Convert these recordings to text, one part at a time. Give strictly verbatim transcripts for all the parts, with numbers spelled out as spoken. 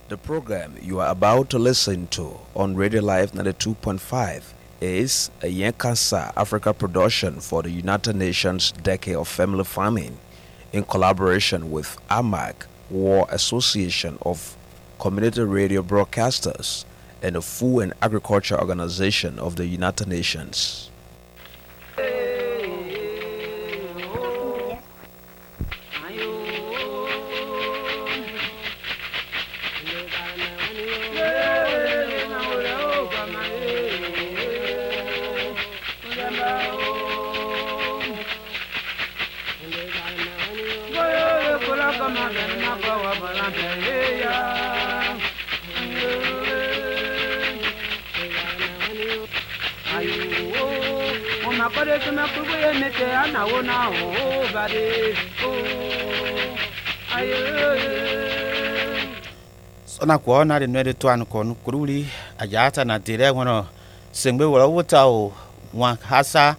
The program you are about to listen to on Radio Life ninety-two point five is a Yenkasa Africa production for the United Nations Decade of Family Farming in collaboration with A M A C, War Association of Community Radio Broadcasters, and the Food and Agriculture Organization of the United Nations. Sona kwa na de nwede to an ko kuruli ajata na dire wono sengbe woro wota o wa hasa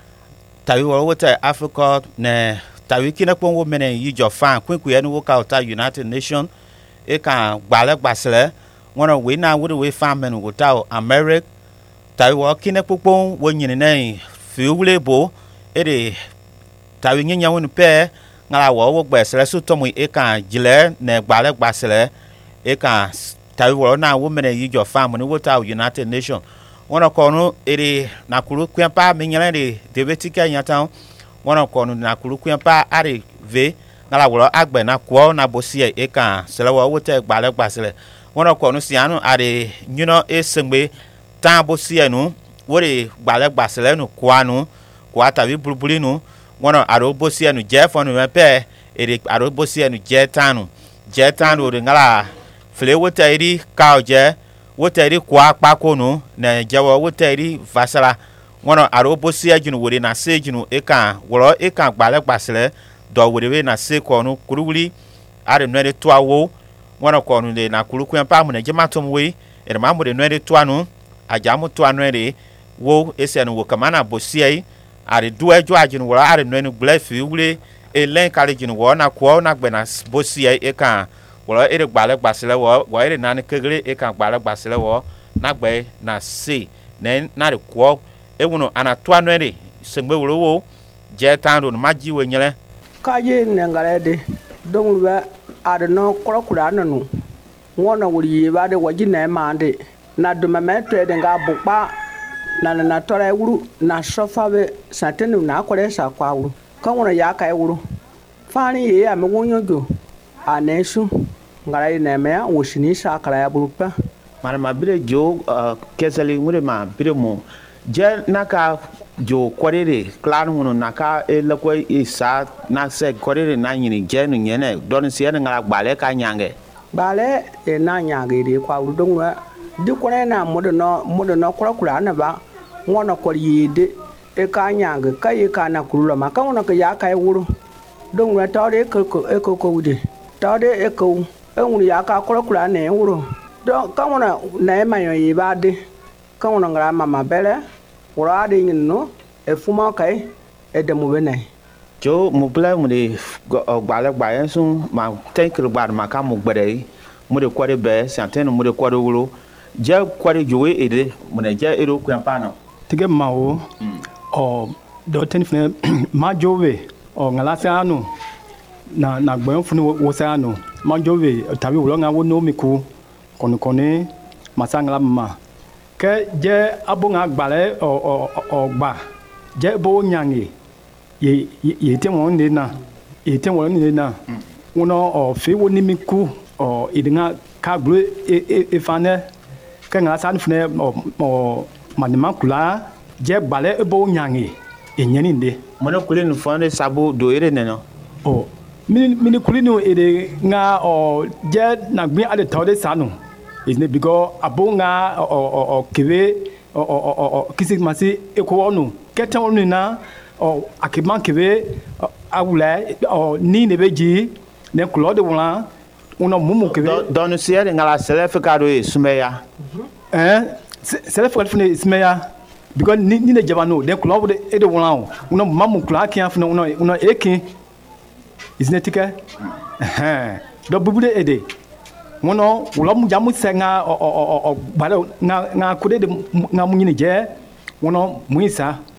tawi woro wota Africa ne tawi kina pon wo menen yi jo fan kwinku ye no wo ka ta United Nation e ka gbale gbasle wono we na wo we fan men wo ta America tawi wo kina popon wo nyine na fi wule bo e de tawi nyanya wonu pe ngala wo wo gbasle so to mu e ka jile ne gbale gbasle e ka tawi wo na wo menen yi jo fan mo ni wo ta United Nation wono ko no e de na kuru kwempa me nyane de de betika nyata wono ko no na kuru kwempa are ve ngala wo agbe na ko na bosie e ka sele wo wo te gbale gbasle wono ko no sianu are nyuno e sengbe tan bosie no wo de gbale gbasle no ko anu ko atawi bulbuli no wono aro bosie no je fo no mepe e de aro bosie no je tanu je tanu de ngala fle wo te ri ka je wo te ri kwa kpako no na jawo wo te ri vasala wono aro bosie junu wo de na se junu e ka wo e ka gbale gbasle do wo de na se ko no kuruli are no de to awo wono ko no de na kuru kwempa mu na jema tom we e ma mu de no de to anu aja mu to anu de wo ese no wo kamana bosie are do ejo ajunu wo are no no gbele fi wule e len kale junu wo na ko na gbe na bosie e ka wo e de gbale gbasle wo wo e na ne kegere e ka gbale gbasle wo na gbe na se na na de ko e wono ana to anu de sengbe wo wo je tando no maji we nyele kaje nengare de dongulwa adno krokura nanu wona wuri ba de waji na ma de na do mametro de nga bukpa na na tore wuru na sofa be satenu na akore sa kwa wuru ka wona ya kai wuru fani ye am wonyogo anesu ngara ne me wo shini sa kara ya burupa mara mabire jo kesali mure ma bire mo je naka jo korere clan hono naka e lako isa na se korere na nyini je no nyene don se na ngara gbale ka nyange bale e na nyange de kwa wuru dongwa di kore na modo no modo no krokura na ba wona koriyede e ka nyange kai ka na kurula ma ka wona ka ya kai wuru dongwa tawde ko e ko ko wude tawde e ko e wuru ya ka krokura na e wuru don ka wona na e mayo yi ba de ka wona ngara mama bele wura de no e fuma kai e de mo bene jo mo bla mo de gbale gba yen sun ma tenkir gba ma ka mo gbere mo de kware be santeno mo de kware wuro je kware jowe ede mo ne je ero kwampa no tige mawo o do tenfne ma jowe o ngala sanu na na gbe funu wo sanu ma jowe tabi wo nga wo no miku kono kone masangala ma ke je abunga gbale o o o gba je bo nyange ye ye te won de na ye te won de na wono o fe wo ni miku o idinga ka glo e e fane ke ngala sanu fune o o manima kula je gbale bo nyange e nyani de mono kule no fane sabo do ere ne no o mini mini kule no ede nga o je na gbi ade tawde sanu isne bigo abunga o o o keve o o o kisi masi eko onu kete onu na o akiman keve awula o ni ne beji ne klode wala uno mumu keve don siere ngala selef kado e sumeya eh selef kado fune sumeya bigo ni ni ne jabano ne klode e de wala uno mamu kla kian fune uno uno eki isne tike eh do bubude ede ngono ulo mu jamu senga o o o bale nga nga kude de nga mu nyine je ngono muisa